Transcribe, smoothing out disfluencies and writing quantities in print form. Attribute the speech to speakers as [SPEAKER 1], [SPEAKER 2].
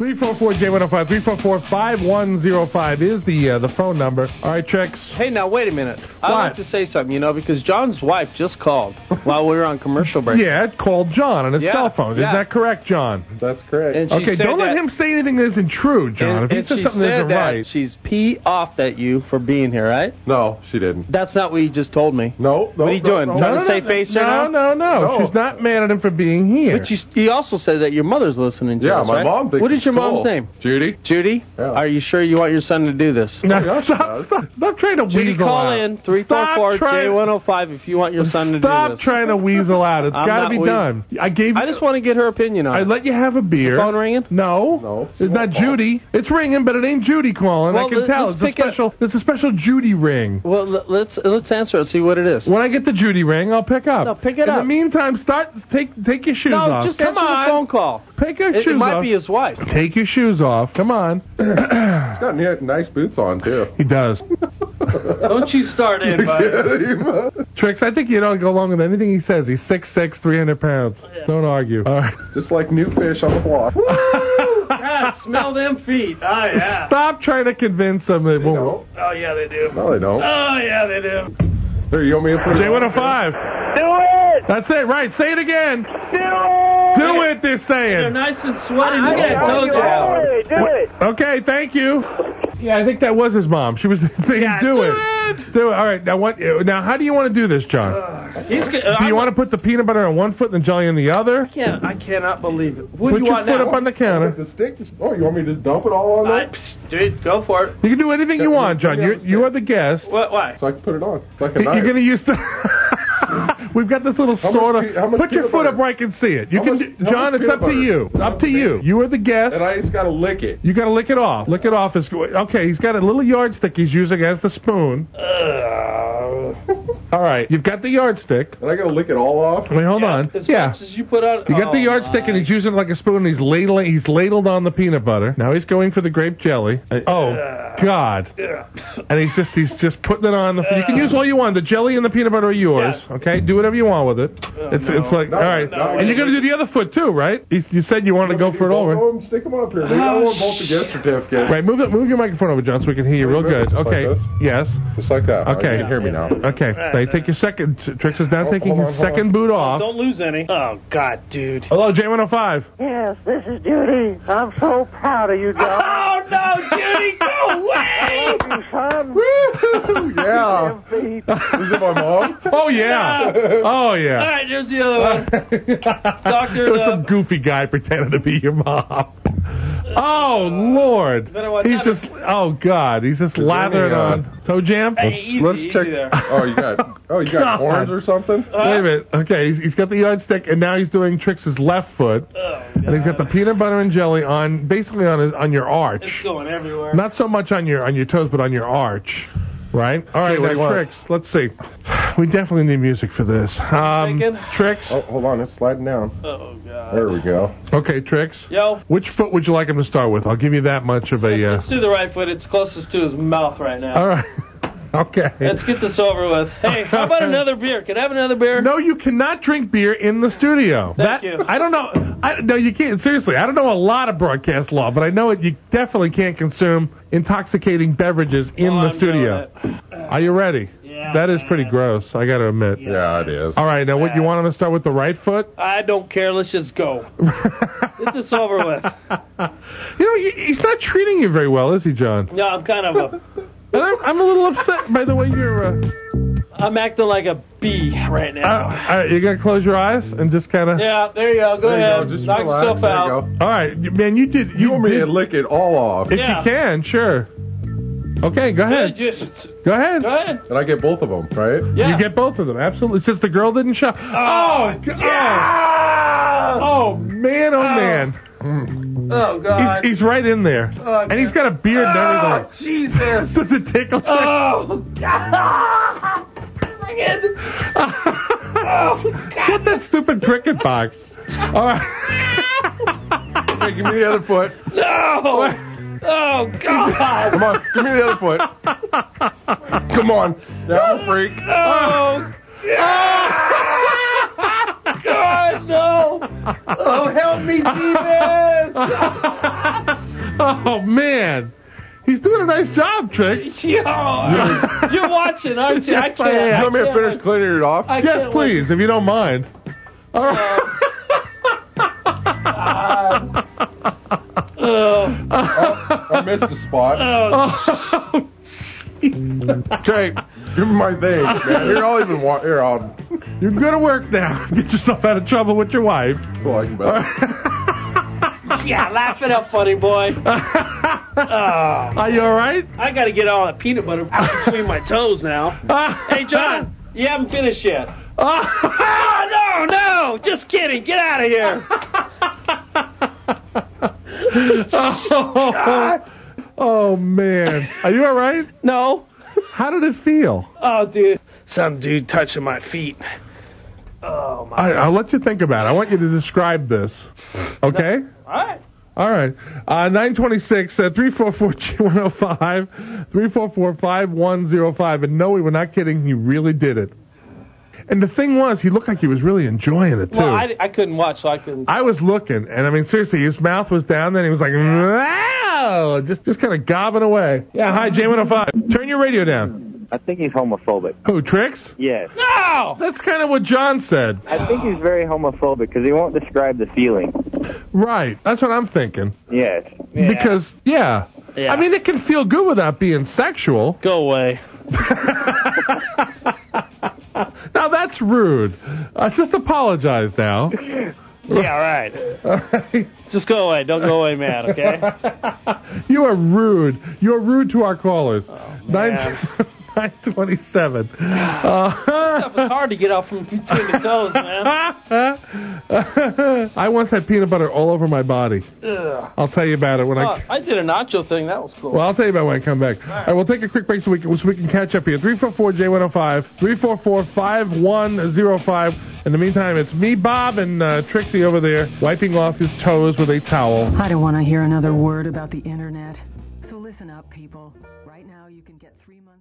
[SPEAKER 1] 344-J105, 344-5105 is the phone number. All right, Trix.
[SPEAKER 2] Hey, now, wait a minute. I'd like to say something, because John's wife just called while we were on commercial break.
[SPEAKER 1] Yeah, it called John on his cell phone. Is that correct, John?
[SPEAKER 3] That's correct.
[SPEAKER 2] And she
[SPEAKER 1] don't let him say anything that isn't true, John. If he says something that isn't right.
[SPEAKER 2] She's off at you for being here, right?
[SPEAKER 3] No, she didn't.
[SPEAKER 2] That's not what you just told me.
[SPEAKER 3] No.
[SPEAKER 2] What are you doing? Trying to save face here now?
[SPEAKER 1] No. She's not mad at him for being here.
[SPEAKER 2] But you also said that your mother's listening to us,
[SPEAKER 3] my
[SPEAKER 2] right?
[SPEAKER 3] mom thinks
[SPEAKER 2] What is your
[SPEAKER 3] it's cool.
[SPEAKER 2] mom's name?
[SPEAKER 3] Judy.
[SPEAKER 2] Judy?
[SPEAKER 3] Yeah.
[SPEAKER 2] Are you sure you want your son to do this?
[SPEAKER 1] No, stop trying to
[SPEAKER 2] Judy,
[SPEAKER 1] weasel
[SPEAKER 2] call
[SPEAKER 1] out.
[SPEAKER 2] in 344-J105 if you want your son to do this.
[SPEAKER 1] Stop trying to weasel out. It's got to be done. I just
[SPEAKER 2] want to get her opinion on it.
[SPEAKER 1] I let you have a beer.
[SPEAKER 2] Is the phone ringing?
[SPEAKER 1] No. It's not Judy. It's ringing, but it ain't Judy calling.
[SPEAKER 2] Well,
[SPEAKER 1] I can tell. It's a special Judy ring.
[SPEAKER 2] Well, let's answer it. See what it is.
[SPEAKER 1] When I get the Judy ring, I'll pick up.
[SPEAKER 2] No, pick it up.
[SPEAKER 1] In the meantime, take your shoes off.
[SPEAKER 2] No, just
[SPEAKER 1] Come
[SPEAKER 2] answer
[SPEAKER 1] on.
[SPEAKER 2] the phone call.
[SPEAKER 1] Take your shoes off.
[SPEAKER 2] It might be his wife.
[SPEAKER 1] Take your shoes off. Come on.
[SPEAKER 3] He's got nice boots on, too.
[SPEAKER 1] He does.
[SPEAKER 2] Don't you start in, buddy.
[SPEAKER 1] Trix, I think you don't go along with anything he says. He's 6'6", 300 pounds. Yeah. Don't argue. All right.
[SPEAKER 3] Just like new fish on the block.
[SPEAKER 2] Yeah, smell them feet. Oh, yeah.
[SPEAKER 1] Stop trying to convince them. It won't.
[SPEAKER 2] Oh, yeah, they do.
[SPEAKER 3] No, they don't.
[SPEAKER 2] Oh, yeah, they do.
[SPEAKER 3] There, you want me to put
[SPEAKER 1] J105.
[SPEAKER 4] Do it!
[SPEAKER 1] That's it, right. Say it again.
[SPEAKER 4] Do it!
[SPEAKER 1] Do it, they're saying.
[SPEAKER 2] They're nice and sweaty. Look at I told you.
[SPEAKER 4] Do it!
[SPEAKER 1] Okay, thank you. Yeah, I think that was his mom. She was saying, do it. Do it. All right, now what? Now, how do you want to do this, John? Do you want to put the peanut butter on one foot and the jelly on the other?
[SPEAKER 2] I cannot believe it.
[SPEAKER 1] Put your foot up on the counter.
[SPEAKER 3] The stick? Oh, you want me to just dump it all on there?
[SPEAKER 2] Dude, go for it.
[SPEAKER 1] You can do anything you want, John. You are the guest.
[SPEAKER 2] Why?
[SPEAKER 3] So I can put it on. Like a knife.
[SPEAKER 1] You're going to use the... We've got this little put your foot up where I can see it. John, it's up to you. It's up to you. You are the guest.
[SPEAKER 3] And I just got to lick it.
[SPEAKER 1] You got to lick it off. Lick it off. Okay, he's got a little yardstick he's using as the spoon. All right, you've got the yardstick.
[SPEAKER 3] And I got to lick it all off?
[SPEAKER 1] Wait, hold on.
[SPEAKER 2] As much as you put on.
[SPEAKER 1] You got the yardstick and he's using it like a spoon and he's ladled on the peanut butter. Now he's going for the grape jelly. God. And he's just putting it on. You can use all you want. The jelly and the peanut butter are yours. Yeah. Okay, do whatever you want with it. It's like, all right. And you're going to do the other foot too, right? You said you wanted to go for it all, right?
[SPEAKER 3] Stick them up here. Maybe I want both the gift certificates.
[SPEAKER 1] Right, move your microphone over, John, so we can hear you real good. Okay.
[SPEAKER 3] Like this?
[SPEAKER 1] Yes.
[SPEAKER 3] Just like that.
[SPEAKER 1] Okay.
[SPEAKER 3] You can hear me now.
[SPEAKER 1] Okay. Now you take your second. Trix is now taking his second boot off.
[SPEAKER 2] Don't lose any. Oh, God, dude.
[SPEAKER 1] Hello, J105.
[SPEAKER 4] Yes, this is Judy. I'm so proud of you, John.
[SPEAKER 2] Oh, no, Judy, go away!
[SPEAKER 4] I love you, son.
[SPEAKER 3] Woo! Yeah. Is it my mom?
[SPEAKER 1] Oh, yeah. Oh, yeah.
[SPEAKER 2] All right, there's the other one. Doctor.
[SPEAKER 1] There was some goofy guy pretending to be your mom. Oh, Lord. He's just, oh, God. He's just lathering on. Toe jam?
[SPEAKER 2] Hey, easy,
[SPEAKER 3] Let's check.
[SPEAKER 2] there.
[SPEAKER 3] You got horns or something?
[SPEAKER 1] Wait a minute. Okay, he's got the yardstick, and now he's doing Trix's left foot.
[SPEAKER 2] Oh,
[SPEAKER 1] and he's got the peanut butter and jelly basically on your arch.
[SPEAKER 2] It's going everywhere.
[SPEAKER 1] Not so much on your toes, but on your arch. Right? All right, now, Trix, let's see. We definitely need music for this. Trix?
[SPEAKER 3] Oh, hold on, it's sliding down.
[SPEAKER 2] Oh, God.
[SPEAKER 3] There we go.
[SPEAKER 1] Okay, Trix.
[SPEAKER 2] Yo.
[SPEAKER 1] Which foot would you like him to start with? I'll give you that much of a...
[SPEAKER 2] Let's do the right foot. It's closest to his mouth right now.
[SPEAKER 1] All right. Okay.
[SPEAKER 2] Let's get this over with. Hey, how about another beer? Can I have another beer?
[SPEAKER 1] No, you cannot drink beer in the studio.
[SPEAKER 2] Thank you.
[SPEAKER 1] I don't know. No, you can't. Seriously, I don't know a lot of broadcast law, but I know you definitely can't consume intoxicating beverages in the studio. Are you ready?
[SPEAKER 2] Yeah.
[SPEAKER 1] That is pretty gross, I got to admit.
[SPEAKER 3] Yeah, it is.
[SPEAKER 1] All right, now what you want him to start with the right foot?
[SPEAKER 2] I don't care. Let's just go. Get this over with.
[SPEAKER 1] He's not treating you very well, is he, John?
[SPEAKER 2] No, I'm kind of a...
[SPEAKER 1] I'm a little upset by the way you're...
[SPEAKER 2] I'm acting like a bee right now.
[SPEAKER 1] You got to close your eyes and just kind of...
[SPEAKER 2] Yeah, there you go. Go ahead.
[SPEAKER 3] Just
[SPEAKER 2] knock
[SPEAKER 3] relax.
[SPEAKER 2] yourself out.
[SPEAKER 1] All right, man, you did...
[SPEAKER 3] You want me to lick it all off?
[SPEAKER 1] If you can, sure. Okay, go ahead. Go ahead.
[SPEAKER 2] Go ahead.
[SPEAKER 3] And I get both of them, right?
[SPEAKER 2] Yeah.
[SPEAKER 1] You get both of them, absolutely. Since the girl didn't show. Oh, man, oh, man.
[SPEAKER 2] Oh, God.
[SPEAKER 1] He's right in there.
[SPEAKER 2] Oh,
[SPEAKER 1] and he's got a beard and everything.
[SPEAKER 2] Jesus.
[SPEAKER 1] Does it tickle?
[SPEAKER 2] Oh, God.
[SPEAKER 1] Shut that stupid cricket box. All right.
[SPEAKER 3] Okay, give me the other foot.
[SPEAKER 2] No. Oh, God.
[SPEAKER 3] Come on, give me the other foot. Come on. Now, freak.
[SPEAKER 2] Oh, God, no. Oh, help me, Jesus.
[SPEAKER 1] Oh, man. He's doing a nice job, Tricks.
[SPEAKER 2] You're watching, aren't you?
[SPEAKER 1] Yes,
[SPEAKER 3] You want me to finish cleaning it off?
[SPEAKER 1] Yes, please, if you don't mind. All right.
[SPEAKER 3] I missed the spot. Okay, give me my thing, man. Here, I'll even walk. Here, I'll.
[SPEAKER 1] You're going to work now. Get yourself out of trouble with your wife.
[SPEAKER 3] Well, I can bet.
[SPEAKER 2] Yeah, laugh it up, funny boy.
[SPEAKER 1] Are you all right?
[SPEAKER 2] I got to get all that peanut butter between my toes now. Hey, John, you haven't finished yet. No, just kidding. Get out of here.
[SPEAKER 1] Oh, man. Are you all right?
[SPEAKER 2] No.
[SPEAKER 1] How did it feel?
[SPEAKER 2] Oh, dude. Some dude touching my feet. Oh, my.
[SPEAKER 1] I'll let you think about it. I want you to describe this. Okay?
[SPEAKER 2] All right.
[SPEAKER 1] 926, 344-G105, 344-5105. And no, we were not kidding. He really did it. And the thing was, he looked like he was really enjoying it, too.
[SPEAKER 2] Well, I couldn't watch, so I couldn't.
[SPEAKER 1] I was looking, and I mean, seriously, his mouth was down there, and he was like, wow, just kind of gobbing away. Yeah, hi, J105. Turn your radio down.
[SPEAKER 5] I think he's homophobic.
[SPEAKER 1] Who, Tricks?
[SPEAKER 5] Yes.
[SPEAKER 2] No!
[SPEAKER 1] That's kind of what John said.
[SPEAKER 5] I think he's very homophobic because he won't describe the feeling.
[SPEAKER 1] Right. That's what I'm thinking.
[SPEAKER 5] Yes.
[SPEAKER 2] Yeah.
[SPEAKER 1] Because, yeah. I mean, it can feel good without being sexual.
[SPEAKER 2] Go away.
[SPEAKER 1] Now, that's rude. Just apologize now.
[SPEAKER 2] Yeah, right. Just go away. Don't go away mad, okay?
[SPEAKER 1] You are rude. You're rude to our callers.
[SPEAKER 2] Oh, man.
[SPEAKER 1] 927.
[SPEAKER 2] Stuff is hard to get off from between the toes, man.
[SPEAKER 1] I once had peanut butter all over my body.
[SPEAKER 2] Ugh.
[SPEAKER 1] I'll tell you about it when
[SPEAKER 2] I did a nacho thing. That was cool.
[SPEAKER 1] Well, I'll tell you about it when I come back. All right, we'll take a quick break so we can catch up here. 344-J105, 344-5105. In the meantime, it's me, Bob, and Trixie over there wiping off his toes with a towel.
[SPEAKER 6] I don't want to hear another word about the internet. So listen up, people. Right now, you can get 3 months.